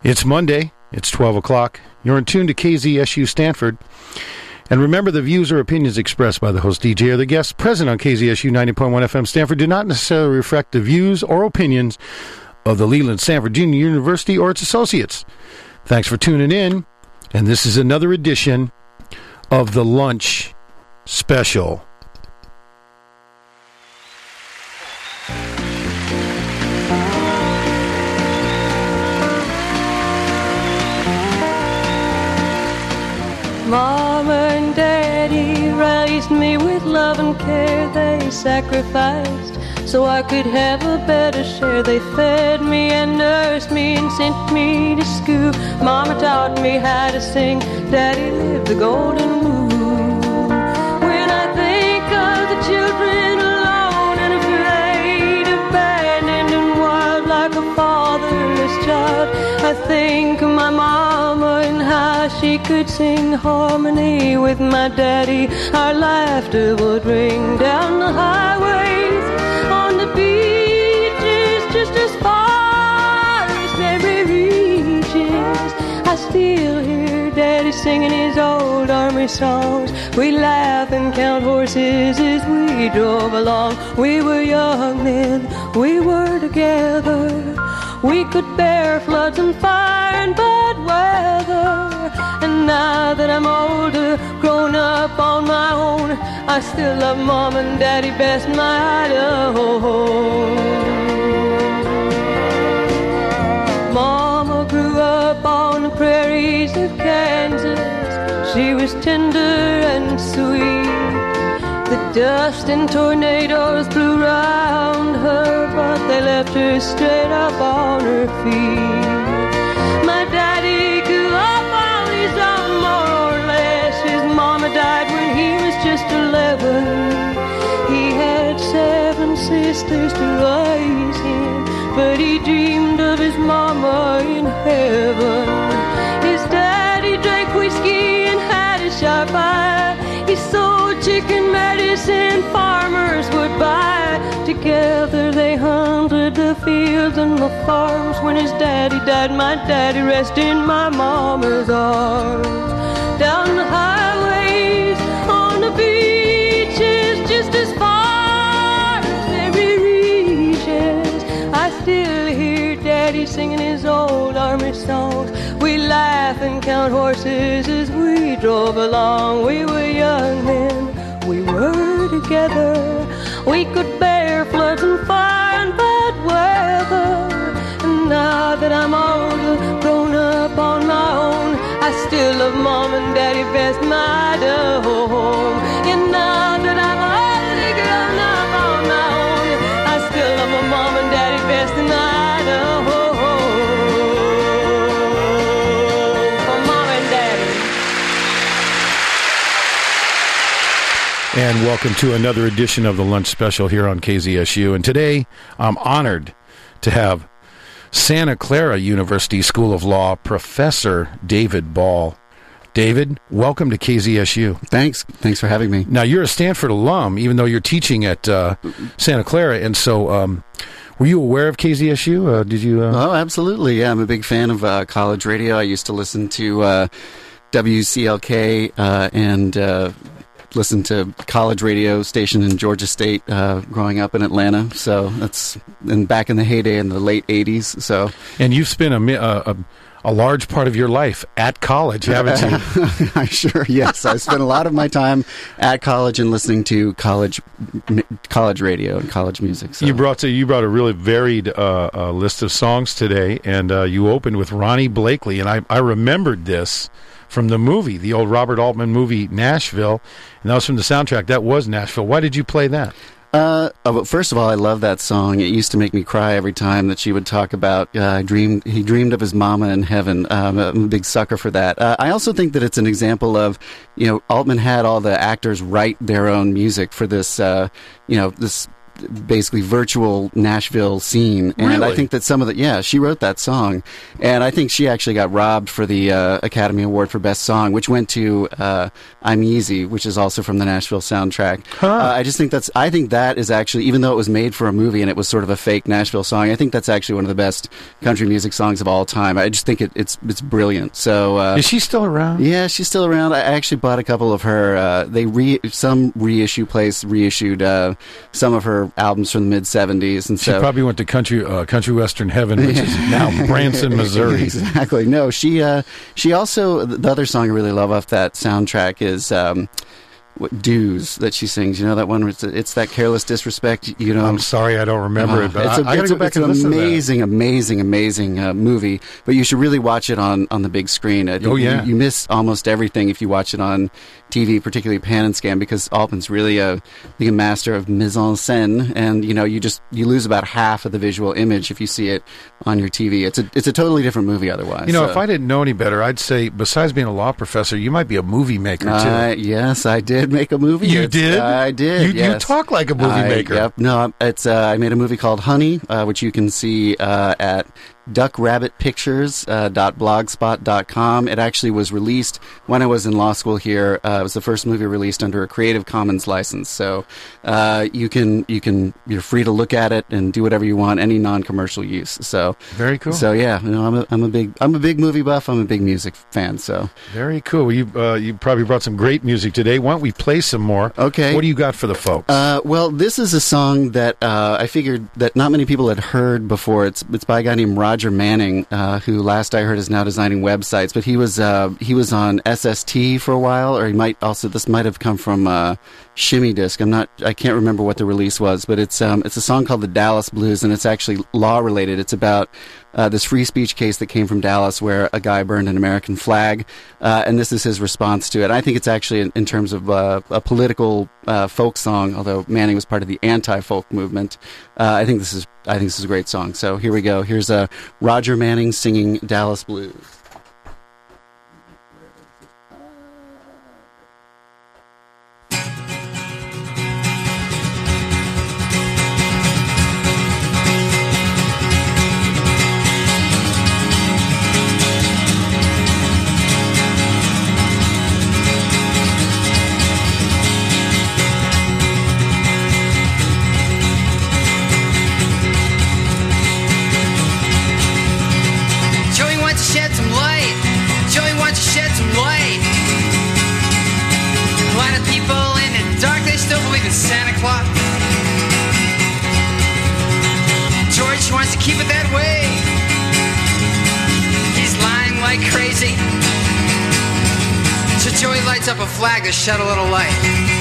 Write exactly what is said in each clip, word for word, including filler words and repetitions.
It's Monday. It's twelve o'clock. You're in tune to K Z S U Stanford. And remember, the views or opinions expressed by the host D J or the guests present on K Z S U ninety point one F M Stanford do not necessarily reflect the views or opinions of the Leland Stanford Junior University or its associates. Thanks for tuning in. And this is another edition of the Lunch Special. Mama and Daddy raised me with love and care. They sacrificed so I could have a better share. They fed me and nursed me and sent me to school. Mama taught me how to sing. Daddy lived the golden rule. When I think of the children alone and afraid, abandoned and wild like a fatherless child, I think of my mama and how she could sing harmony with my daddy. Our laughter would ring down the highways, on the beaches, just as far as memory reaches. I still hear Daddy singing his old army songs. We laugh and count horses as we drove along. We were young then, we were together. We could bear floods and fire and bad weather. And now that I'm older, grown up on my own, I still love Mom and Daddy best, my Idaho home. Mama grew up on the prairies of Kansas. She was tender and sweet. The dust and tornadoes blew round her, but they left her straight up on her feet. My daddy grew up on his own, more or less. His mama died when he was just eleven. He had seven sisters to raise him, but he dreamed of his mama in heaven. His daddy drank whiskey and had a sharp eye. He sold chicken medicine farmers would buy. Together they hunted the fields and the farms. When his daddy died, my daddy rested in my mama's arms. Down the highways, on the beaches, just as far as memory reaches, I still hear Daddy singing his old army songs. We laugh and count horses as we drove along. We were young then, we were together. We could bear floods and fire and bad weather. And now that I'm older, grown up on my own, I still love Mom and Daddy best, my Idaho home. And now that I'm older, grown up on my own, I still love my Mom and Daddy best, in Idaho home. For Mom and Daddy. And welcome to another edition of the Lunch Special here on K Z S U. And today, I'm honored to have Santa Clara University School of Law Professor David Ball. David, welcome to K Z S U. Thanks. Thanks for having me. Now, you're a Stanford alum, even though you're teaching at uh, Santa Clara. And so, um, were you aware of K Z S U? Uh, did you? Uh... Oh, absolutely. Yeah, I'm a big fan of uh, college radio. I used to listen to uh, W C L K uh, and uh, listen to college radio station in Georgia State uh, growing up in Atlanta. So that's and back in the heyday in the late eighties. So and you've spent a, a, a large part of your life at college, haven't you? I sure, yes. I spent a lot of my time at college and listening to college college radio and college music. So. You brought to, you brought a really varied uh, uh, list of songs today, and uh, you opened with Ronnie Blakely, and I, I remembered this from the movie, the old Robert Altman movie, Nashville, and that was from the soundtrack. That was Nashville. Why did you play that? Uh, oh, but first of all, I love that song. It used to make me cry every time that she would talk about. Uh, I dreamed he dreamed of his mama in heaven. Um, I'm a big sucker for that. Uh, I also think that it's an example of, you know, Altman had all the actors write their own music for this, uh, you know, this basically virtual Nashville scene. And Really? I think that some of the, yeah, she wrote that song. And I think she actually got robbed for the uh, Academy Award for Best Song, which went to uh, I'm Easy, which is also from the Nashville soundtrack. Huh. Uh, I just think that's, I think that is actually, even though it was made for a movie and it was sort of a fake Nashville song, I think that's actually one of the best country music songs of all time. I just think it, it's it's brilliant. So uh, Is she still around? yeah, she's still around. I actually bought a couple of her. Uh, they re some reissue place reissued uh, some of her albums from the mid seventies, and She so probably went to country uh, country western heaven, which is now Branson, Missouri. exactly. No, she uh, she also, the other song I really love off that soundtrack is. Um, What Dues that she sings, you know that one? Where it's, it's that careless disrespect. You know, I'm sorry, I don't remember Uh, it, but it's I, a, I got it's to a- go back it's and an listen to that. amazing, amazing, amazing uh, movie. But you should really watch it on, on the big screen. I think Oh, yeah. you, you miss almost everything if you watch it on T V, particularly Pan and Scan, because Altman's really a, being a master of mise en scène, and you know you just you lose about half of the visual image if you see it on your T V. It's a it's a totally different movie otherwise. You know, so. if I didn't know any better, I'd say besides being a law professor, you might be a movie maker too. Uh, yes, I did make a movie. You It's- did? I did. You, you yes. talk like a movie I- maker. Yep. No, it's uh, I made a movie called Honey, uh, which you can see uh, at duck rabbit pictures dot blogspot dot com. It actually was released when I was in law school here. Uh, it was the first movie released under a Creative Commons license. So uh, you can you can you're free to look at it and do whatever you want, any non-commercial use. So Very cool. So yeah, you know, I'm a I'm a big I'm a big movie buff. I'm a big music fan. So Very cool. You uh, you probably brought some great music today. Why don't we play some more? Okay. What do you got for the folks? Uh, well, this is a song that uh, I figured that not many people had heard before. It's it's by a guy named Roger Manning, uh, who last I heard is now designing websites. But he was uh, he was on S S T for a while, or he might also this might have come from uh, Shimmy Disc. I'm not I can't remember what the release was, but it's um, it's a song called the Dallas Blues, and it's actually law related. It's about uh, this free speech case that came from Dallas where a guy burned an American flag, uh, and this is his response to it. I think it's actually in, in terms of uh, a political uh, folk song, although Manning was part of the anti-folk movement. Uh, I think this is I think this is a great song. So here we go. Here's uh, Roger Manning singing Dallas Blues. Joey wants to shed some light. Joey wants to shed some light. A lot of people in the dark, they still believe in Santa Claus. George wants to keep it that way. He's lying like crazy. So Joey lights up a flag to shed a little light.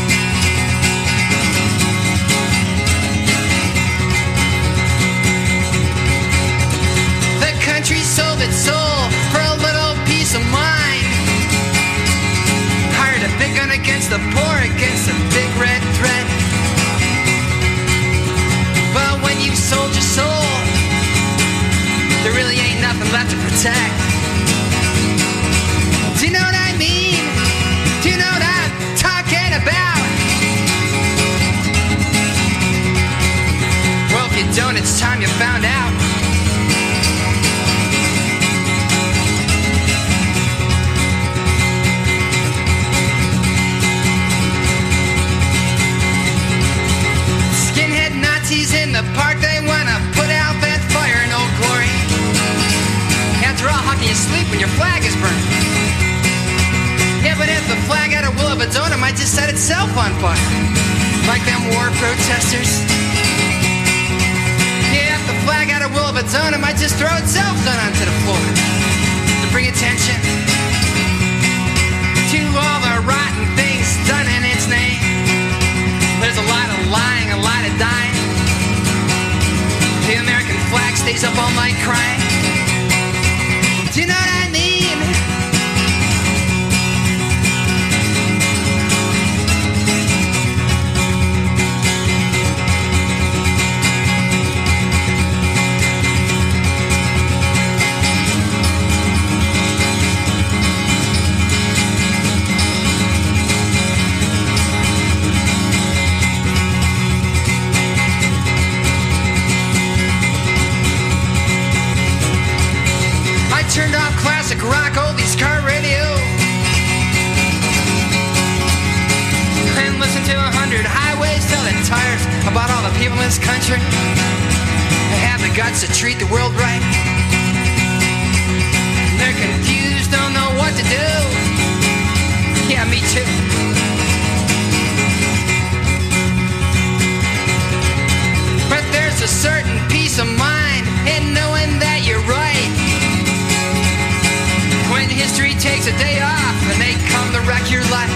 The country sold its soul for a little peace of mind. Hired a big gun against the poor, against the big red threat. But when you've sold your soul, there really ain't nothing left to protect. Do you know what I mean? Do you know what I'm talking about? Well, if you don't, it's time you found out. Skinhead Nazis in the park, they wanna put out that fire in Old Glory. After all, how can you sleep when your flag is burned? Yeah, but if the flag had a will of its own, it might just set itself on fire. Like them war protesters. Yeah, if the flag had a will of its own, it might just throw itself down onto the floor. To bring attention to all the rotten things done in its name. There's a lot of lying, a lot of dying. The American flag stays up all night crying. Do you know what I mean? rock oldies car radio. And listen to a hundred highways selling tires about all the people in this country that have the guts to treat the world right. They're confused, don't know what to do. Yeah, me too. But there's a certain peace of mind in knowing that you're right. When history takes a day off and they come to wreck your life,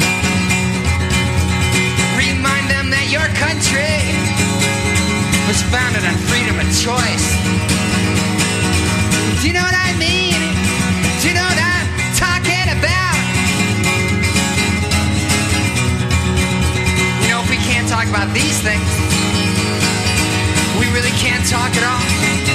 remind them that your country was founded on freedom of choice. Do you know what I mean? Do you know what I'm talking about? You know, if we can't talk about these things, we really can't talk at all.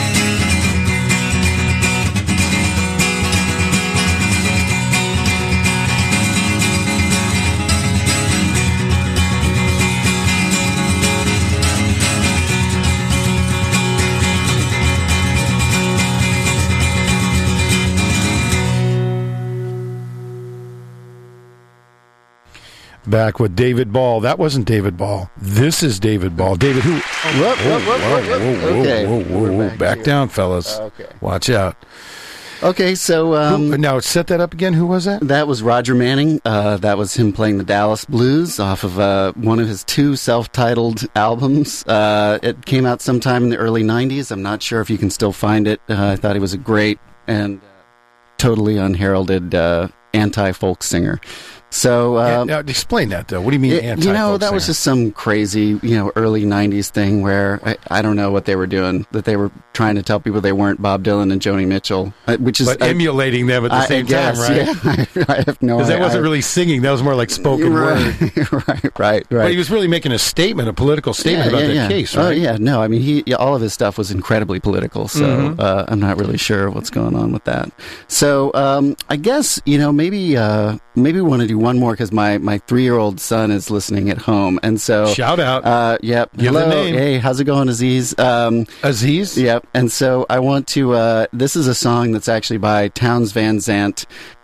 Back with David Ball. That wasn't David Ball. This is David Ball. David who? Whoop, whoop, whoop, whoop, whoop. Okay. Whoa, whoa, whoa, whoa. Back, Back down, fellas. Okay. Watch out. Okay, so um, who, now set that up again. Who was that? That was Roger Manning. Uh, that was him playing the Dallas Blues off of uh, one of his two self-titled albums. Uh, it came out sometime in the early nineties. I'm not sure if you can still find it. Uh, I thought he was a great and uh, totally unheralded uh, anti-folk singer. So uh, now, explain that though. What do you mean? It, anti you know, that singer? was just some crazy, you know, early nineties thing where I, I don't know what they were doing. That they were trying to tell people they weren't Bob Dylan and Joni Mitchell, uh, which is but uh, emulating them at the I, same I guess, time, right? Yeah, I, I have no. Because that I, wasn't I, really singing. That was more like spoken right, word. right, right, right. But he was really making a statement, a political statement yeah, about yeah, that yeah. case, right? Oh yeah, no, I mean, he yeah, all of his stuff was incredibly political. So Mm-hmm. uh, I'm not really sure what's going on with that. So um, I guess you know maybe uh, maybe we want to do one more because my my three year old son is listening at home, and so Shout out. Uh, yep. Give Hello. the name. Hey, how's it going, Aziz? Um, Aziz? Yep. And so I want to. Uh, this is a song that's actually by Townes Van Zandt.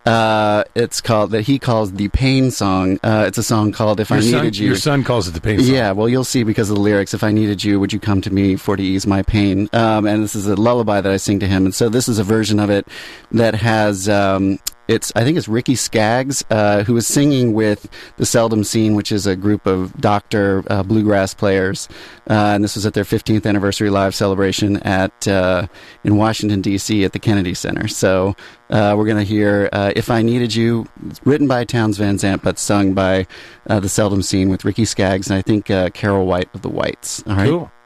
Uh, it's called that he calls the Pain Song. Uh, it's a song called "If Your I son, Needed You." Your son calls it the pain song. Yeah, well, you'll see because of the lyrics. If I needed you, would you come to me for to ease my pain? Um, and this is a lullaby that I sing to him. And so this is a version of it that has. Um, It's, I think it's Ricky Skaggs, uh, who is singing with the Seldom Scene, which is a group of doctor uh, bluegrass players. Uh, and this was at their fifteenth anniversary live celebration at, uh, in Washington, D C at the Kennedy Center. So, uh, we're going to hear, uh, If I Needed You. It's written by Townes Van Zandt, but sung by, uh, the Seldom Scene with Ricky Skaggs and I think, uh, Carol White of the Whites. All right. Cool.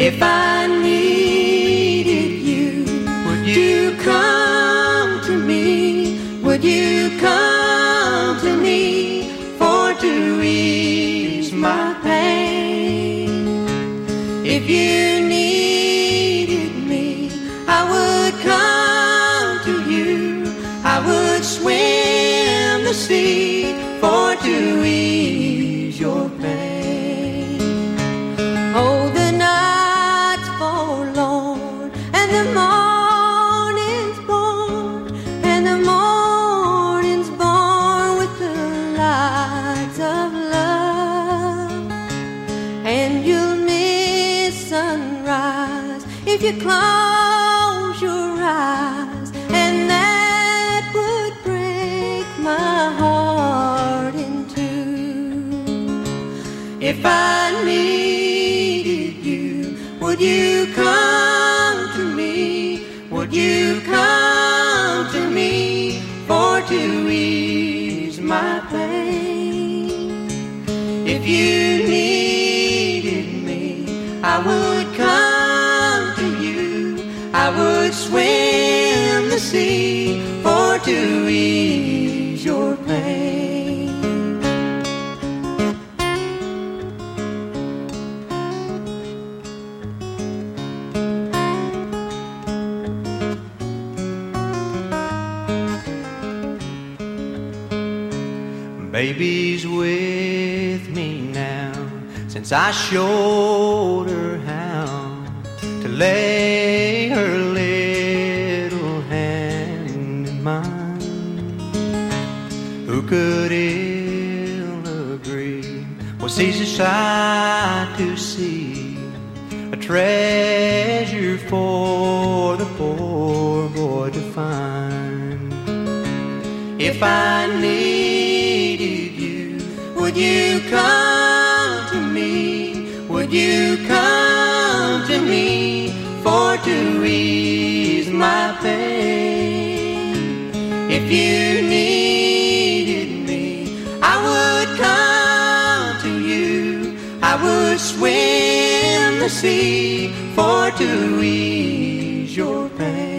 If I needed you, would you come to me? Would you come to me for to ease my pain? If you needed me, I would come to you. I would swim the sea for to ease your pain. Oh, the night's forlorn and the morning's born, and the morning's born with the lights of love, and you'll miss sunrise if you close your eyes, and that would break my heart in two. If I needed you, would you come to me? Would you come to me for to ease my pain? If you needed me, I would come to you. I would swim the sea for to ease your pain. Baby's with me now, since I showed her how to lay her little hand in mine. Who could ill agree what Caesar sight to see, a treasure for the poor boy to find. If I needed you, would you come to me? Would you come to me for to ease my pain? If you needed me, I would come to you. I would swim the sea for to ease your pain.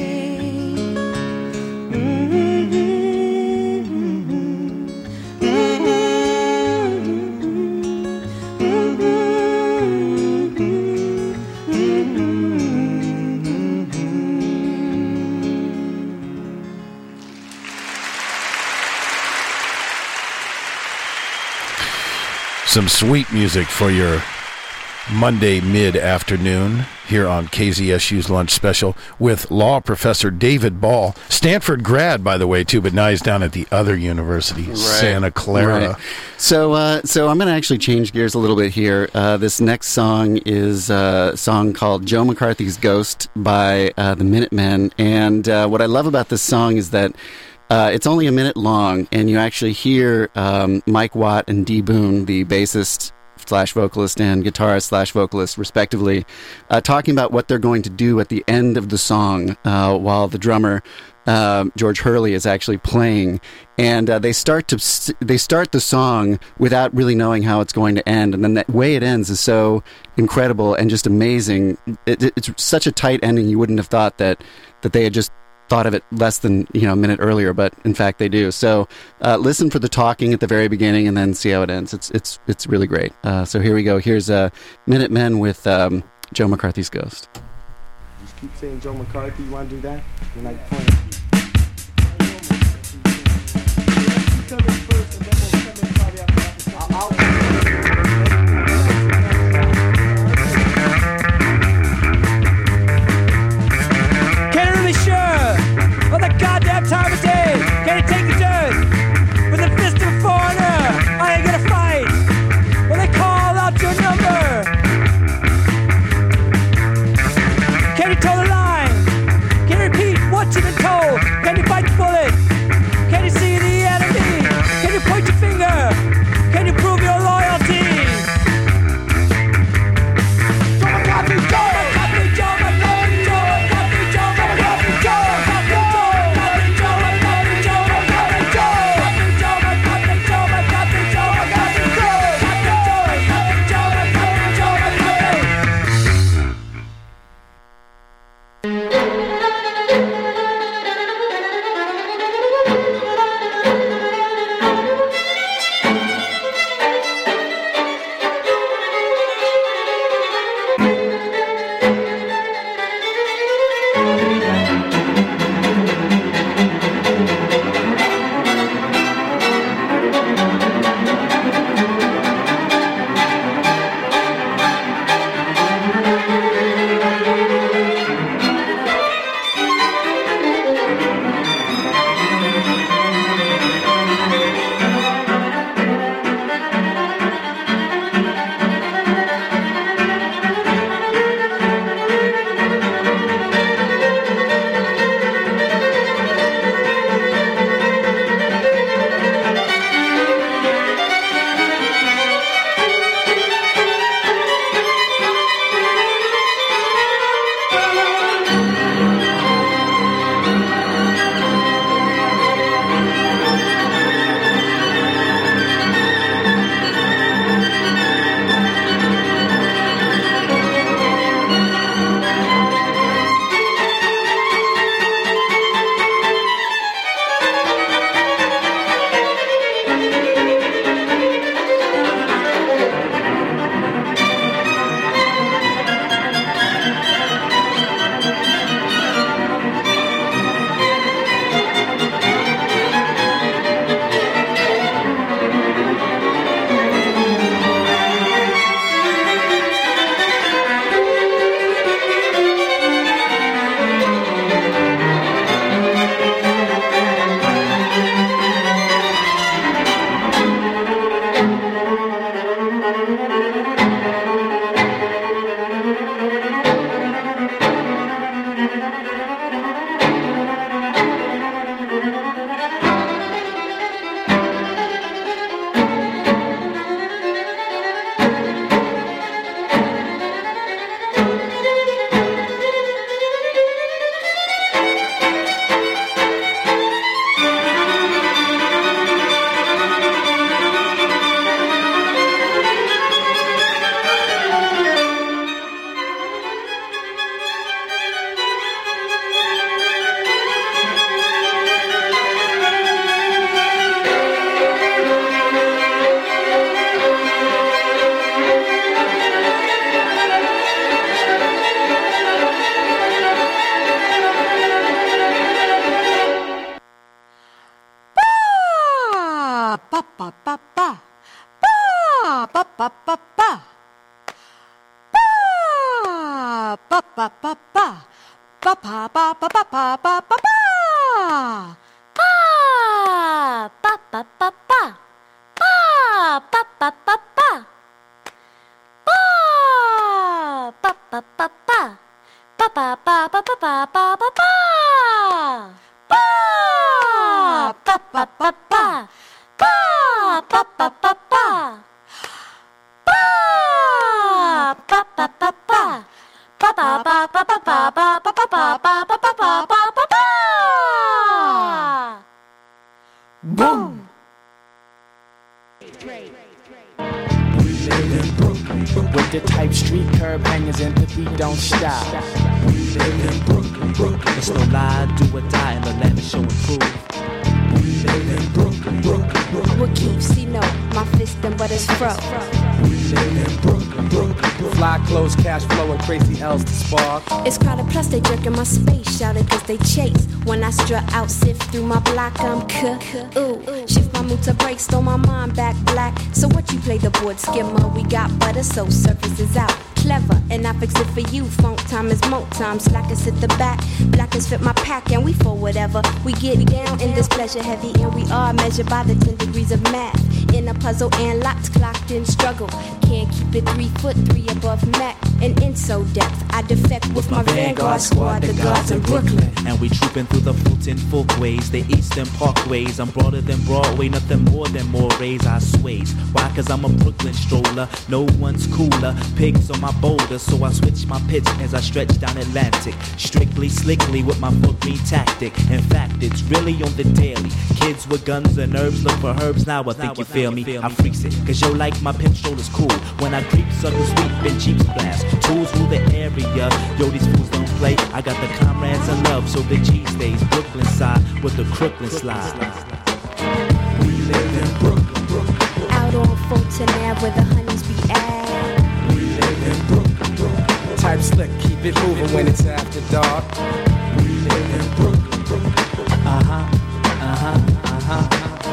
Some sweet music for your Monday mid-afternoon here on K Z S U's Lunch Special with law professor David Ball. Stanford grad, by the way, too, but now he's down at the other university, right. Santa Clara. Right. So uh, so I'm going to actually change gears a little bit here. Uh, this next song is a song called Joe McCarthy's Ghost by uh, the Minutemen. And uh, what I love about this song is that Uh, it's only a minute long, and you actually hear um, Mike Watt and Dee Boone, the bassist slash vocalist and guitarist slash vocalist, respectively, uh, talking about what they're going to do at the end of the song, uh, while the drummer uh, George Hurley is actually playing, and uh, they start to st- they start the song without really knowing how it's going to end, and then the way it ends is so incredible and just amazing. It, it, it's such a tight ending. You wouldn't have thought that that they had just thought of it less than, you know, a minute earlier, but in fact they do. So uh, listen for the talking at the very beginning and then see how it ends. It's it's it's really great. Uh, so here we go. Here's uh, Minutemen with um, Joe McCarthy's Ghost. Just keep saying Joe McCarthy. You want to do that? You're like playing. Goddamn time of day, can you take the dirt? With a fist of a foreigner, I ain't gonna fight. When they call out your number, can you toe the line? Can you repeat what you've been told? Can you bite the bullet? Can you see the enemy? ba ba ba. Ba ba ba ba ba. Ba ba ba ba ba. Ba ba ba ba ba ba ba ba ba. Ba ba ba ba ba. Ba ba ba ba ba. Ba ba ba ba ba. Ba ba ba ba ba ba ba ba ba. Ba ba ba ba ba. Ba ba ba ba ba. Ba ba ba ba ba. Ba ba ba ba ba ba ba ba ba ba ba ba ba ba ba. Boom. With the type street curb hangers, empathy don't stop. We live in Brooklyn, Brooklyn. It's no lie, do or die in the land of show and prove. We live in Brooklyn, Brooklyn, Brooklyn. What keeps you know my fist and what is fro? We live in Brooklyn, Brooklyn. Fly clothes, cash flow, and crazy L's to spark. It's crowded, plus they jerking my space, shouted cause they chase. When I strut out, sift through my block, I'm cook. Ooh, shift my mood to break, stole my mind back black. So what you play the board skimmer? We got butter, so surface is out. Clever, and I fix it for you. Funk time is mo time. Slackers at the back, blackers fit my pack, and we for whatever. We get down in this pleasure heavy, and we are measured by the ten degrees of math. In a puzzle and lots clocked in struggle. Can't keep it three foot three above Mac. And in so depth, I defect with, with my, my Vanguard squad, the guards in Brooklyn. And we trooping through the Fulton Folkways, the Eastern Parkways. I'm broader than Broadway, nothing more than more rays I sways. Why? Cause I'm a Brooklyn stroller, no one's cooler. Pigs on my boulder, so I switch my pitch as I stretch down Atlantic. Strictly, slickly with my foot green tactic. In fact, it's really on the daily. Kids with guns and herbs look for herbs, now I think you feel me. I freaks it, cause yo like my pimp strollers cool. When I creep, sucker sweep, and Jeeps blast. Tools rule the area, yo these fools don't play. I got the comrades of love, so the G stays Brooklyn side with the Crooklyn slide. We live in Brooklyn, Brooklyn. Out on Fulton Ave where the honeys be at. We live in Brooklyn, Brooklyn. Type slick, keep it moving when it's after dark. We live in Brooklyn, Brooklyn. Uh-huh, uh-huh, uh-huh.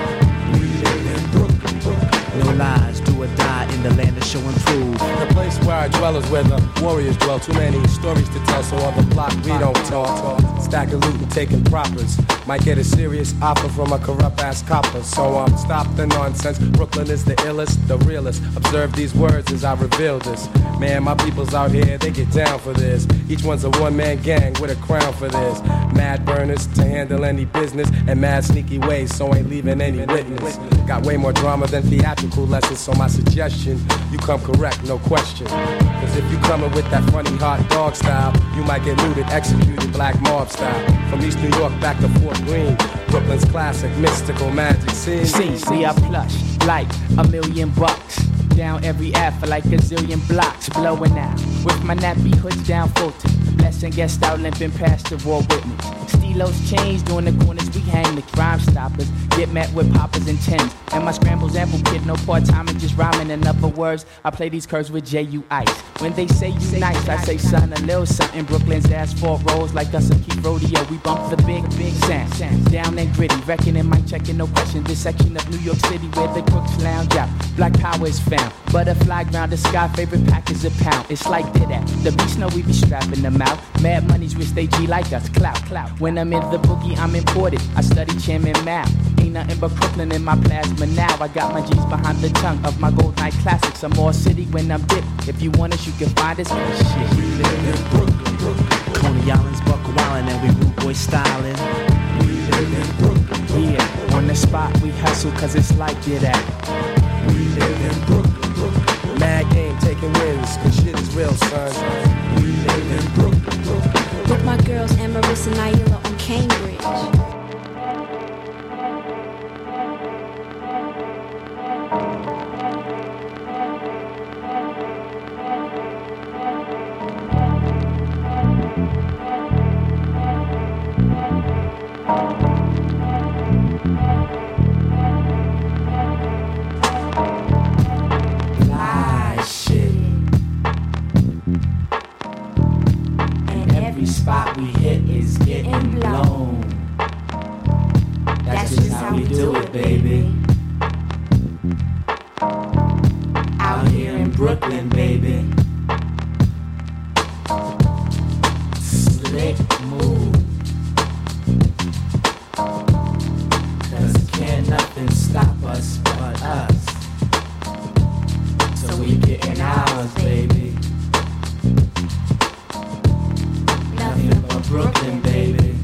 We live in Brooklyn, Brooklyn. No lies, do or die in the land of show and prove. The place where I dwell is where the warriors dwell. Too many stories to tell, so on the block we don't talk. Stack of loot and taking propers. Might get a serious offer from a corrupt ass copper. So um, stop the nonsense. Brooklyn is the illest, the realest. Observe these words as I reveal this. Man, my people's out here, they get down for this. Each one's a one-man gang with a crown for this. Mad burners to handle any business, and mad sneaky ways, so ain't leaving any witness. Got way more drama than theatrical lessons, so my suggestion, you come correct, no question. Cause if you coming with that funny hot dog style, you might get looted, executed, black mob style. From East New York back to Fort Greene, Brooklyn's classic, mystical, magic scene. See, see, I plush like a million bucks. Down every F for like a zillion blocks, blowing out with my nappy hoods down Fulton. Blessing guest out limping past the war witness. Stilos change during the corners, we hang the crime stoppers. Get met with poppers and tens. And my scrambles ample kid, no part-timing, just rhyming. In other words, I play these curves with J U Ice. When they say you nice, I say son, a little something. Brooklyn's asphalt rolls like us a keep rodeo. We bump the big, big sound. Down and gritty, reckoning, mic checking, no question. This section of New York City where the crooks lounge out. Black power is found. Butterfly ground, the sky, favorite pack is a pound. It's like did that. The beats know we be strapping them out. Mad money's rich, they G like us. Clout, clout. When I'm in the boogie, I'm imported. I study Chairman Mao. Ain't nothing but Brooklyn in my plasma now. I got my G's behind the tongue of my gold night classics. I'm more city when I'm dipped. If you want us, you can find us. Shit. We live in Brooklyn, Brooklyn. Coney Island's Buck Wildin' and we rude boy styling. We live in Brooklyn, Brooklyn. Yeah, on the spot we hustle cause it's like it at. We live in Brooklyn, Brooklyn. Mad game taking wins, cause shit is real, son. We live in Brooklyn, Brooklyn. With my girls Amaris and Naila on Cambridge. Spot we hit is getting blown. That's, That's just how we do it, baby. us, but us. So we getting ours, baby. Nothing but Brooklyn, baby.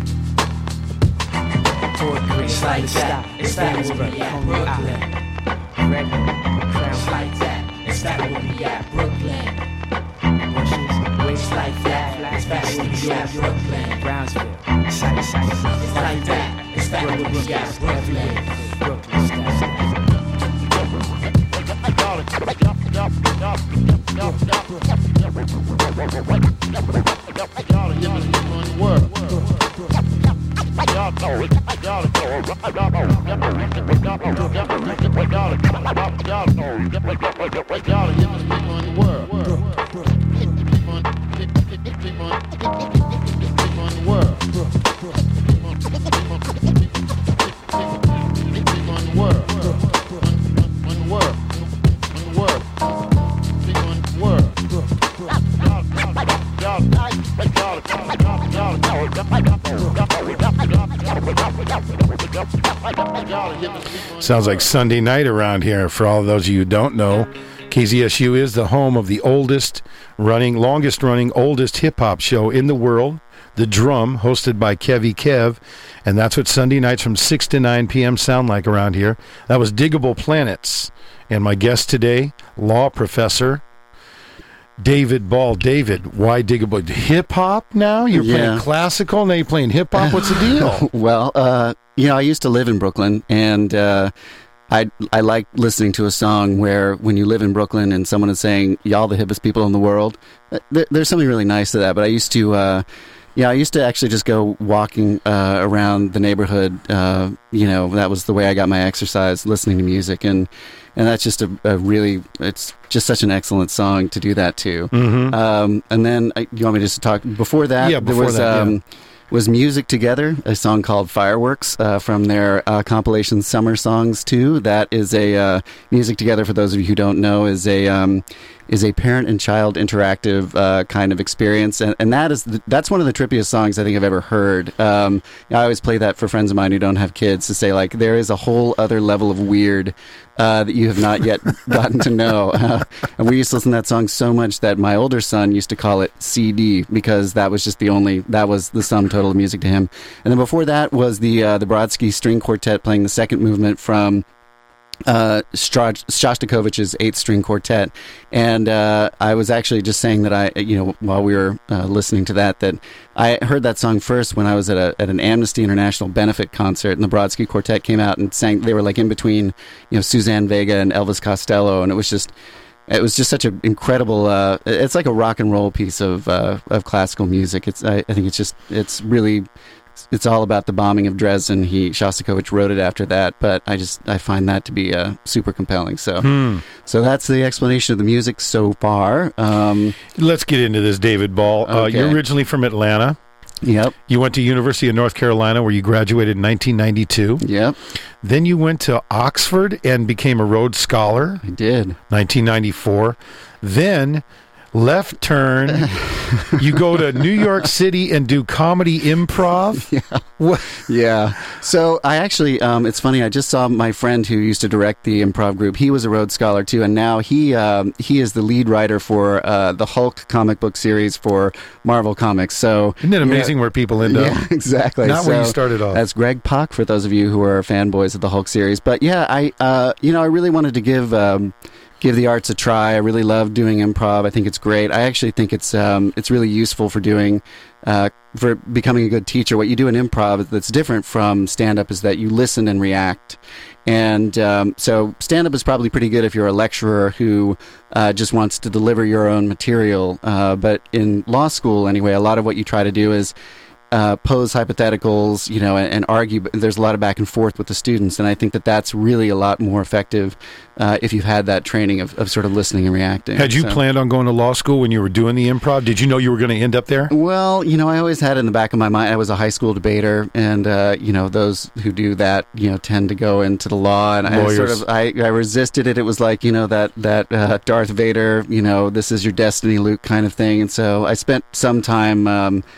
It's like that, it's that where we at, Brooklyn. Red crowns like that, it's that where we at, Brooklyn. Bushes, waist like that, it's that where we at, Brooklyn. Brownsville, side side, it's like that, it's that where we at, Brooklyn. Brooklyn, style, Y'all know it. Y'all know it. Y'all know it. Y'all know it. Y'all in the world. Sounds like Sunday night around here. For all of those of you who don't know, K Z S U is the home of the oldest running, longest running, oldest hip-hop show in the world, The Drum, hosted by Kevy Kev, and that's what Sunday nights from six to nine p.m. sound like around here. That was Diggable Planets, and my guest today, law professor David Ball. David, why Diggable? Hip-hop now? You're Yeah. playing classical, now you're playing hip-hop? What's the deal? Well, uh, you know, I used to live in Brooklyn, and uh, I I like listening to a song where when you live in Brooklyn and someone is saying, y'all the hippest people in the world, there, there's something really nice to that. But I used to, uh, yeah, I used to actually just go walking uh, around the neighborhood. Uh, you know, that was the way I got my exercise, listening to music. And, and that's just a, a really, it's just such an excellent song to do that to. Mm-hmm. Um, and then, I, you want me just to talk, before that, Yeah, before there was... that, um, yeah. was Music Together, a song called Fireworks uh, from their uh, compilation Summer Songs two. That is a uh, Music Together, for those of you who don't know, is a um, is a parent and child interactive uh, kind of experience, and, and that is the, that's one of the trippiest songs I think I've ever heard. Um, I always play that for friends of mine who don't have kids to say, like, there is a whole other level of weird uh, that you have not yet gotten to know. Uh, and we used to listen to that song so much that my older son used to call it C D, because that was just the only, that was the sum total of music to him. And then before that was the uh, the Brodsky String Quartet playing the second movement from uh, Straj- Shostakovich's Eighth String Quartet. And uh, I was actually just saying that I, you know, while we were uh, listening to that, that I heard that song first when I was at a at an Amnesty International benefit concert, and the Brodsky Quartet came out and sang. They were like in between, you know, Suzanne Vega and Elvis Costello, and it was just. It was just such an incredible. Uh, it's like a rock and roll piece of uh, of classical music. It's. I, I think it's just. It's really. It's all about the bombing of Dresden. He Shostakovich wrote it after that, but I just I find that to be uh, super compelling. So, Hmm. so that's the explanation of the music so far. Um, Let's get into this, David Ball. Uh, Okay. you're originally from Atlanta. Yep. You went to University of North Carolina, where you graduated in nineteen ninety-two. Yep. Then you went to Oxford and became a Rhodes Scholar. I did. nineteen ninety-four. Then left turn. You go to New York City and do comedy improv. Yeah. What? Yeah. So I actually, um, it's funny. I just saw my friend who used to direct the improv group. He was a Rhodes Scholar too, and now he um, he is the lead writer for uh, the Hulk comic book series for Marvel Comics. So Isn't it yeah. amazing where people end up? Yeah, exactly. Not where you So, started off. That's Greg Pak, for those of you who are fanboys of the Hulk series. But yeah, I uh, you know I really wanted to give. Um, Give the arts a try. I really love doing improv. I think it's great. I actually think it's um, it's really useful for doing uh, for becoming a good teacher. What you do in improv that's different from stand-up is that you listen and react. And um, so stand-up is probably pretty good if you're a lecturer who uh, just wants to deliver your own material. Uh, but in law school, anyway, a lot of what you try to do is Uh, pose hypotheticals, you know, and, and argue. But there's a lot of back and forth with the students, and I think that that's really a lot more effective uh, if you've had that training of, of sort of listening and reacting. Had you So- planned on going to law school when you were doing the improv? Did you know you were going to end up there? Well, you know, I always had it in the back of my mind. I was a high school debater, and uh, you know, those who do that, you know, tend to go into the law. And I Lawyers. sort of, I, I resisted it. It was like, you know, that that uh, Darth Vader, you know, this is your destiny, Luke, kind of thing. And so I spent some time. Um,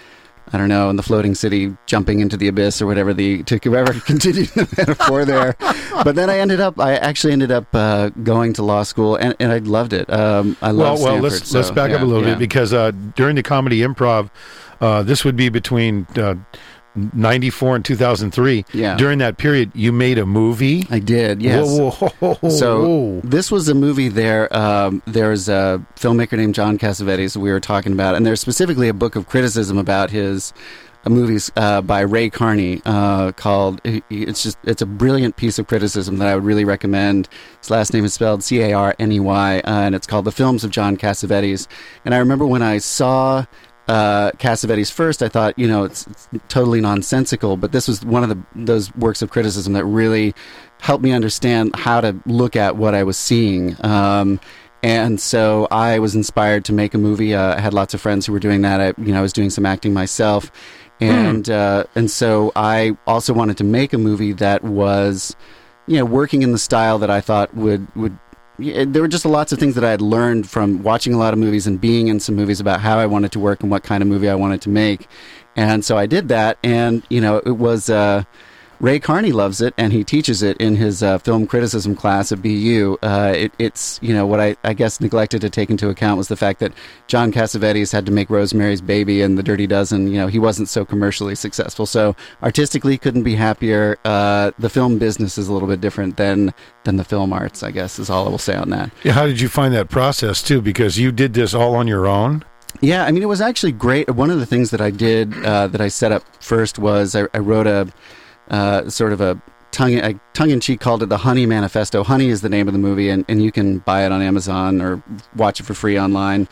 I don't know, in the floating city, jumping into the abyss or whatever the to whoever continued the metaphor there. But then I ended up, I actually ended up uh, going to law school, and, and I loved it. Um, I well, love well, Stanford. let's so, let's back yeah, up a little yeah. bit because uh, during the comedy improv, uh, this would be between uh, ninety-four and two thousand three. Yeah. During that period, you made a movie. I did, yes. Whoa, whoa, whoa, whoa, so whoa. this was a movie there. Um, there's a filmmaker named John Cassavetes that we were talking about, and there's specifically a book of criticism about his uh, movies uh, by Ray Carney uh, called. It's just it's a brilliant piece of criticism that I would really recommend. His last name is spelled C A R N E Y, uh, and it's called The Films of John Cassavetes. And I remember when I saw Uh, Cassavetes first, I thought, you know, it's, it's totally nonsensical, but this was one of the those works of criticism that really helped me understand how to look at what I was seeing. Um, and so I was inspired to make a movie. Uh, I had lots of friends who were doing that. I, you know, I was doing some acting myself, and mm. uh, and so I also wanted to make a movie that was, you know, working in the style that I thought would would. Yeah, there were just lots of things that I had learned from watching a lot of movies and being in some movies about how I wanted to work and what kind of movie I wanted to make. And so I did that. And, you know, it was uh, Ray Carney loves it, and he teaches it in his uh, film criticism class at B U. Uh, it, it's, you know, what I, I guess neglected to take into account was the fact that John Cassavetes had to make Rosemary's Baby and The Dirty Dozen. You know, he wasn't so commercially successful. So artistically, couldn't be happier. Uh, the film business is a little bit different than than the film arts, I guess, is all I will say on that. Yeah, how did you find that process, too? Because you did this all on your own? Yeah, I mean, it was actually great. One of the things that I did, uh, that I set up first was I, I wrote a uh, sort of a tongue, I tongue-in-cheek called it the Honey Manifesto. Honey is the name of the movie, and, and you can buy it on Amazon or watch it for free online.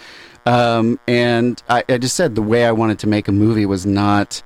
Um, and I, I just said the way I wanted to make a movie was not...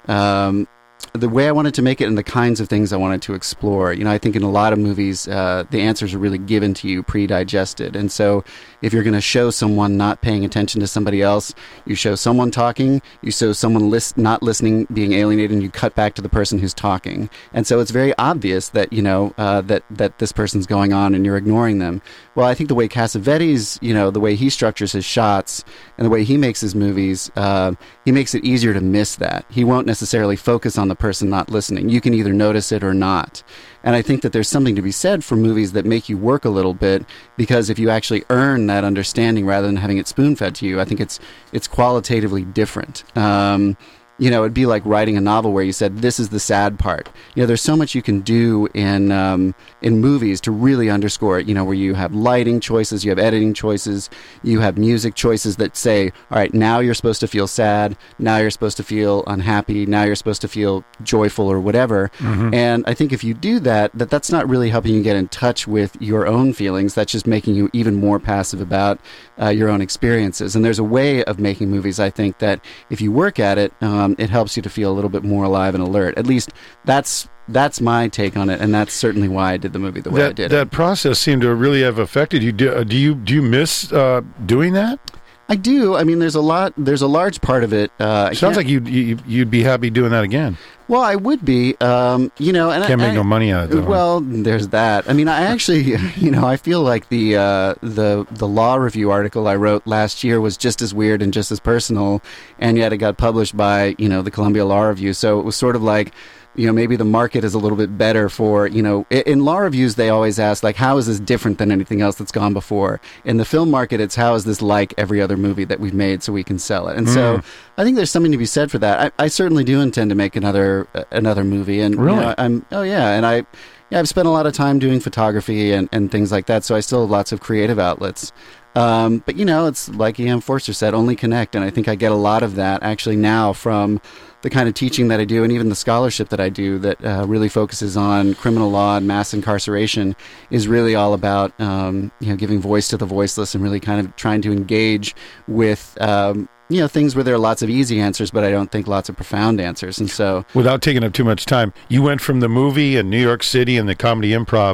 Um, the way I wanted to make it and the kinds of things I wanted to explore. You know, I think in a lot of movies, uh, the answers are really given to you, pre-digested. And so if you're going to show someone not paying attention to somebody else, you show someone talking, you show someone lis- not listening, being alienated, and you cut back to the person who's talking. And so it's very obvious that, you know, uh, that, that this person's going on and you're ignoring them. Well, I think the way Cassavetes, you know, the way he structures his shots and the way he makes his movies, uh, he makes it easier to miss that. He won't necessarily focus on the person not listening. You can either notice it or not. And I think that there's something to be said for movies that make you work a little bit, because if you actually earn that understanding rather than having it spoon-fed to you, I think it's it's qualitatively different. Um, you know, it'd be like writing a novel where you said, this is the sad part. You know, there's so much you can do in um, in movies to really underscore it, you know, where you have lighting choices, you have editing choices, you have music choices that say, all right, now you're supposed to feel sad, now you're supposed to feel unhappy, now you're supposed to feel joyful or whatever. Mm-hmm. And I think if you do that, that that's not really helping you get in touch with your own feelings. That's just making you even more passive about uh, your own experiences. And there's a way of making movies, I think, that if you work at it, um, it helps you to feel a little bit more alive and alert. At least that's that's my take on it, and that's certainly why I did the movie the way that, I did that it. process seemed to really have affected you. Do, do you do you miss uh, doing that? I do. I mean, there's a lot. There's a large part of it. Uh, Sounds like you'd you, you'd be happy doing that again. Well, I would be. Um, you know, and can't I, make I, no money out of it. Well, there's that. I mean, I actually, you know, I feel like the uh, the the law review article I wrote last year was just as weird and just as personal, and yet it got published by, you know, the Columbia Law Review. So it was sort of like, you know, maybe the market is a little bit better for, you know, in, in law reviews, they always ask, like, how is this different than anything else that's gone before? In the film market, it's how is this like every other movie that we've made so we can sell it? And mm. so I think there's something to be said for that. I, I certainly do intend to make another uh, another movie. And really? You know, I'm, oh, yeah. And I, yeah, I've spent a lot of time doing photography and, and things like that. So I still have lots of creative outlets. Um, but, you know, it's like E M. Forster said, only connect. And I think I get a lot of that actually now from the kind of teaching that I do, and even the scholarship that I do that uh, really focuses on criminal law and mass incarceration is really all about, um, you know, giving voice to the voiceless and really kind of trying to engage with, um, you know, things where there are lots of easy answers, but I don't think lots of profound answers. And so, without taking up too much time, you went from the movie in New York City and the comedy improv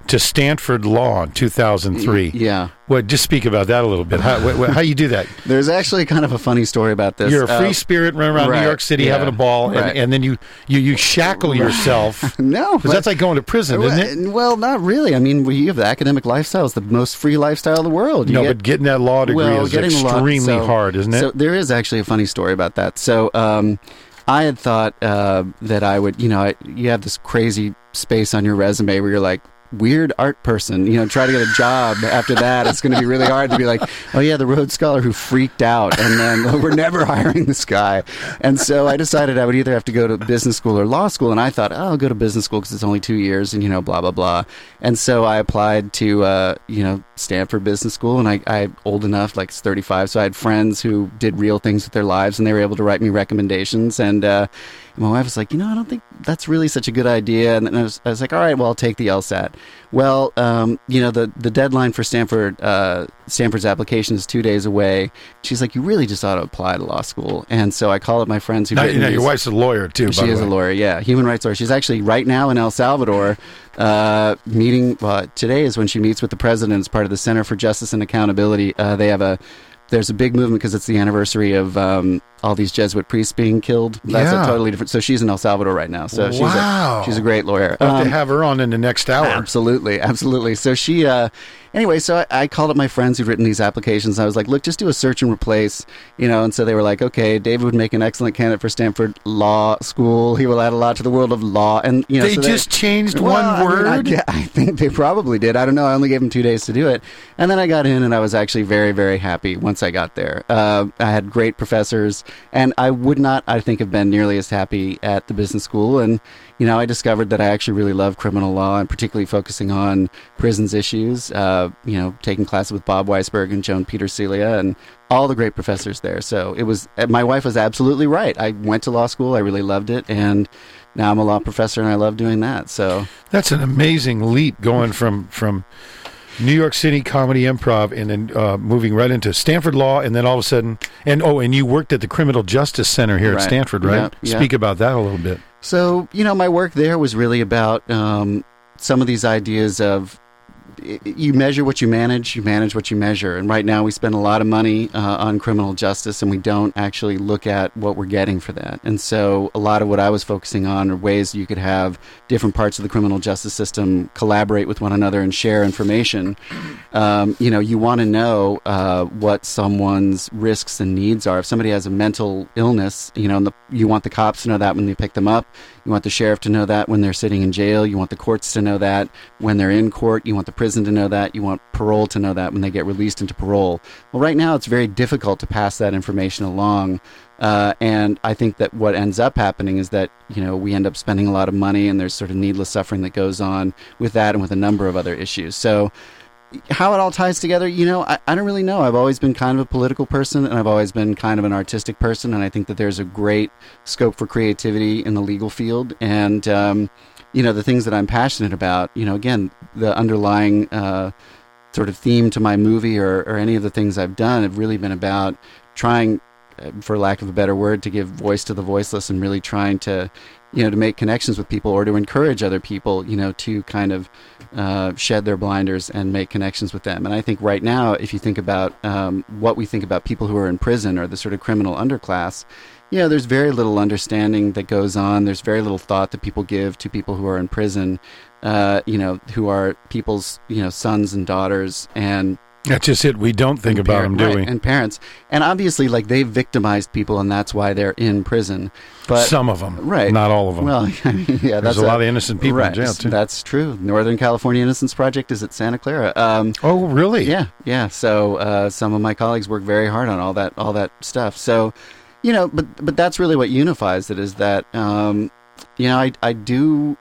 to Stanford Law in two thousand three. Yeah. Well, just speak about that a little bit. How, wh- how you do that? There's actually kind of a funny story about this. You're a free Uh, spirit running around right, New York City yeah, having a ball, and, right. and then you, you, you shackle yourself. No. Because that's like going to prison, isn't it? Well, not really. I mean, we have the academic lifestyle. It's the most free lifestyle in the world. You No, get- but getting that law degree well, is getting the law- extremely so- hard, isn't it? So there is actually a funny story about that. So um, I had thought uh, that I would, you know, I, you have this crazy space on your resume where you're like, weird art person, you know, try to get a job after that. It's going to be really hard to be like, oh yeah, the Rhodes Scholar who freaked out, and then we're never hiring this guy. And so I decided I would either have to go to business school or law school, and I thought, oh, I'll go to business school because it's only two years, and you know, blah blah blah. And so I applied to, uh, you know, Stanford Business School, and I, I old enough, like thirty-five, so I had friends who did real things with their lives, and they were able to write me recommendations. And uh, my wife was like, you know, I don't think that's really such a good idea. And then I was, I was like, all right, well, I'll take the LSAT. Well, um, you know, the, the deadline for Stanford uh, Stanford's application is two days away. She's like, you really just ought to apply to law school. And so I called up my friends who. Now, you know, your wife's a lawyer too. She by the is way. a lawyer, yeah, human rights lawyer. She's actually right now in El Salvador, uh, meeting. Well, today is when she meets with the president as part of the Center for Justice and Accountability. Uh, they have a. There's a big movement because it's the anniversary of um, all these Jesuit priests being killed. That's Yeah. a totally different. So she's in El Salvador right now. So she's Wow. a, she's a great lawyer. We'll have to Um, have her on in the next hour. Absolutely, absolutely. So she, uh, anyway, so I, I called up my friends who'd written these applications. I was like, look, just do a search and replace, you know. And so they were like, okay, David would make an excellent candidate for Stanford Law School. He will add a lot to the world of law. And you know, They so just changed Well, one I mean, I word? ge- I think they probably did. I don't know. I only gave them two days to do it, and then I got in, and I was actually very, very happy once I got there. Uh, I had great professors, and I would not, I think, have been nearly as happy at the business school. And you know, I discovered that I actually really love criminal law, and particularly focusing on prisons issues. Uh, you know, taking classes with Bob Weisberg and Joan Petersilia and all the great professors there. So it was. My wife was absolutely right. I went to law school. I really loved it, and now I'm a law professor, and I love doing that. So That's an amazing leap going from from New York City comedy improv and then uh, moving right into Stanford Law, and then all of a sudden, and oh, and you worked at the Criminal Justice Center here Right. at Stanford, right? Yeah, yeah. Speak about that a little bit. So, you know, my work there was really about um, some of these ideas of y- you measure what you manage, you manage what you measure. And right now we spend a lot of money uh, on criminal justice, and we don't actually look at what we're getting for that. And so a lot of what I was focusing on are ways you could have different parts of the criminal justice system collaborate with one another and share information. Um, you know, you want to know uh, what someone's risks and needs are. If somebody has a mental illness, you know, and the, you want the cops to know that when they pick them up. You want the sheriff to know that when they're sitting in jail. You want the courts to know that when they're in court. You want the prison to know that. You want parole to know that when they get released into parole. Well, right now it's very difficult to pass that information along. Uh, and I think that what ends up happening is that, you know, we end up spending a lot of money, and there's sort of needless suffering that goes on with that and with a number of other issues. So how it all ties together, you know, I, I don't really know. I've always been kind of a political person, and I've always been kind of an artistic person, and I think that there's a great scope for creativity in the legal field. And, um, you know, the things that I'm passionate about, you know, again, the underlying uh, sort of theme to my movie or, or any of the things I've done have really been about trying, for lack of a better word, to give voice to the voiceless, and really trying to, you know, to make connections with people, or to encourage other people, you know, to kind of uh, shed their blinders and make connections with them. And I think right now, if you think about um, what we think about people who are in prison or the sort of criminal underclass, you know, there's very little understanding that goes on. There's very little thought that people give to people who are in prison, uh, you know, who are people's, you know, sons and daughters, and That's just it. We don't think and about parent- them, do right, we? and parents. And obviously, like, they've victimized people, and that's why they're in prison. But Some of them, right? Not all of them. Well, I mean, yeah, There's that's a lot of innocent people in right, jail, too. That's true. Northern California Innocence Project is at Santa Clara. Um, oh, really? Yeah, yeah. So uh, some of my colleagues work very hard on all that, all that stuff. So, you know, but but that's really what unifies it, is that, um, you know, I I do.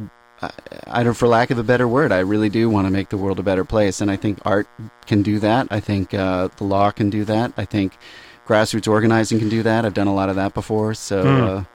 I, I don't, for lack of a better word, I really do want to make the world a better place, and I think art can do that. I think uh, the law can do that. I think grassroots organizing can do that. I've done a lot of that before. So, Mm. uh,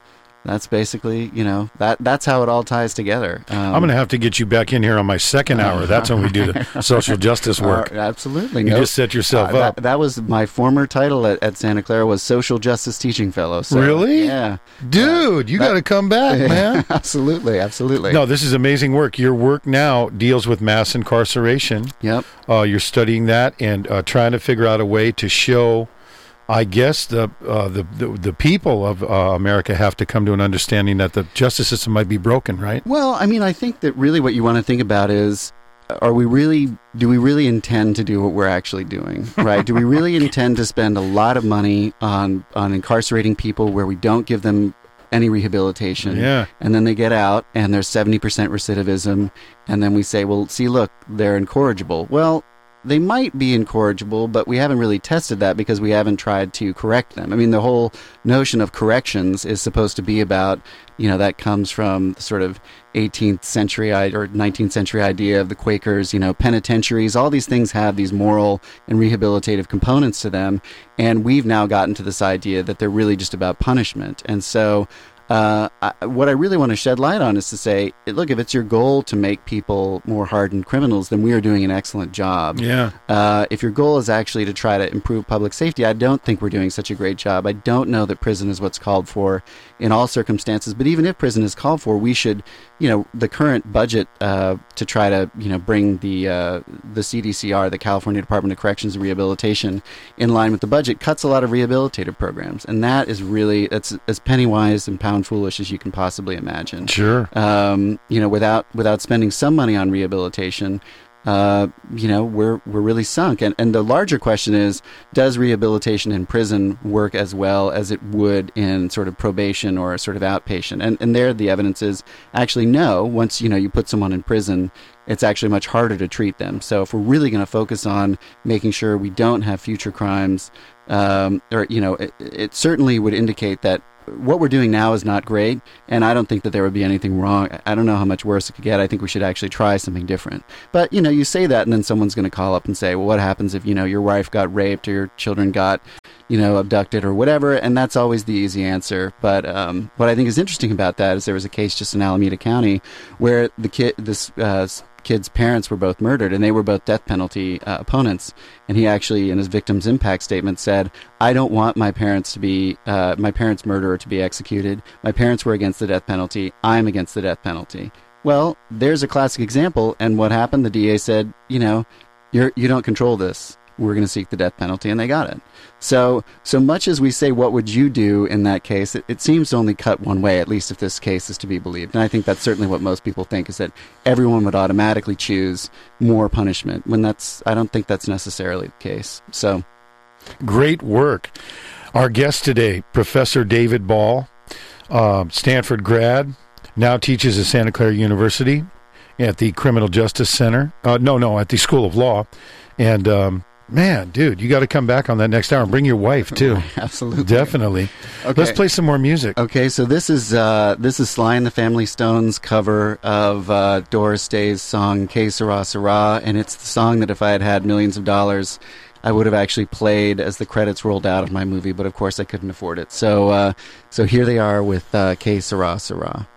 That's basically, you know, that that's how it all ties together. Um, I'm going to have to get you back in here on my second hour. That's when we do the social justice work. Uh, absolutely. You nope. just set yourself uh, up. That, that was my former title at, at Santa Clara was Social Justice Teaching Fellow. So, really? Yeah. Dude, you got to come back, man. Absolutely, absolutely. No, this is amazing work. Your work now deals with mass incarceration. Yep. Uh, you're studying that and uh, trying to figure out a way to show, I guess, the uh, the, the the people of uh, America have to come to an understanding that the justice system might be broken, right? Well, I mean, I think that really what you want to think about is, are we really, do we really intend to do what we're actually doing, right? Do we really intend to spend a lot of money on, on incarcerating people where we don't give them any rehabilitation? Yeah. And then they get out and there's seventy percent recidivism. And then we say, well, see, look, they're incorrigible. Well, they might be incorrigible, but we haven't really tested that because we haven't tried to correct them. I mean, the whole notion of corrections is supposed to be about, you know, that comes from the sort of eighteenth century or nineteenth century idea of the Quakers, you know, penitentiaries. All these things have these moral and rehabilitative components to them. And we've now gotten to this idea that they're really just about punishment. And so Uh, I, what I really want to shed light on is to say, look, if it's your goal to make people more hardened criminals, then we are doing an excellent job. Yeah. Uh, if your goal is actually to try to improve public safety, I don't think we're doing such a great job. I don't know that prison is what's called for in all circumstances. But even if prison is called for, we should, you know, the current budget uh, to try to, you know, bring the uh, the C D C R, the California Department of Corrections and Rehabilitation, in line with the budget, cuts a lot of rehabilitative programs, and that is really that's as penny wise and pound foolish as you can possibly imagine. Sure. Um, you know, without without spending some money on rehabilitation, uh, you know, we're we're really sunk. And and the larger question is, does rehabilitation in prison work as well as it would in sort of probation or a sort of outpatient? And and there the evidence is actually no. Once, you know, you put someone in prison, it's actually much harder to treat them. So if we're really going to focus on making sure we don't have future crimes, um, or, you know, it, it certainly would indicate that what we're doing now is not great, and I don't think that there would be anything wrong. I don't know how much worse it could get. I think we should actually try something different. But, you know, you say that, and then someone's going to call up and say, well, what happens if, you know, your wife got raped or your children got, you know, abducted or whatever, and that's always the easy answer. But um, what I think is interesting about that is there was a case just in Alameda County where the kid, this uh, kid's parents were both murdered, and they were both death penalty uh, opponents. And he actually, in his victim's impact statement, said, I don't want my parents to be, uh, my parents' murderer to be executed. My parents were against the death penalty. I'm against the death penalty. Well, there's a classic example. And what happened? The D A said, you know, you're, you don't control this. We're going to seek the death penalty, and they got it. So, so much as we say, what would you do in that case, it, it seems to only cut one way, at least if this case is to be believed. And I think that's certainly what most people think, is that everyone would automatically choose more punishment, when that's, I don't think that's necessarily the case. So, great work. Our guest today, Professor David Ball, uh, Stanford grad, now teaches at Santa Clara University at the Criminal Justice Center. Uh, no, no, at the School of Law. And, um, man, dude, you got to come back on that next hour and bring your wife too. Absolutely, definitely. Okay. Let's play some more music. Okay, so this is uh, this is Sly and the Family Stone's cover of uh, Doris Day's song "Que Sera Sera," and it's the song that if I had had millions of dollars, I would have actually played as the credits rolled out of my movie. But of course, I couldn't afford it. So, uh, so here they are with uh, "Que Sera Sera."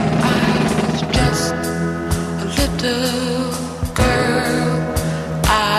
I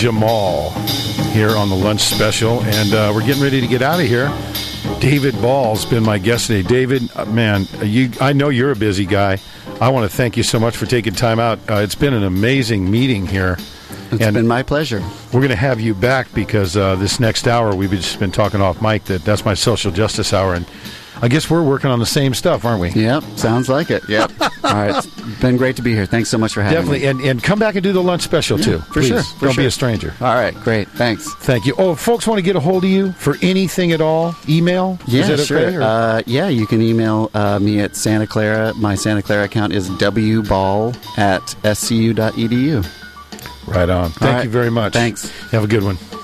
Jamal here on the lunch special, and uh, we're getting ready to get out of here. David Ball's been my guest today. David, uh, man, you, I know you're a busy guy. I want to thank you so much for taking time out. Uh, it's been an amazing meeting here. It's and been my pleasure. We're going to have you back because uh, this next hour, we've just been talking off mic, that that's my social justice hour, and I guess we're working on the same stuff, aren't we? Yep, sounds like it. Yep. All right, it's been great to be here. Thanks so much for having Definitely. me. Definitely, and, and come back and do the lunch special, yeah, too. For Please. sure. For Don't sure. be a stranger. All right, great. Thanks. Thank you. Oh, if folks want to get a hold of you for anything at all, email? Yeah, Is that sure. okay, or- uh, yeah, you can email uh, me at Santa Clara. My Santa Clara account is wball at scu dot edu. Right on. Thank right. you very much. Thanks. Have a good one.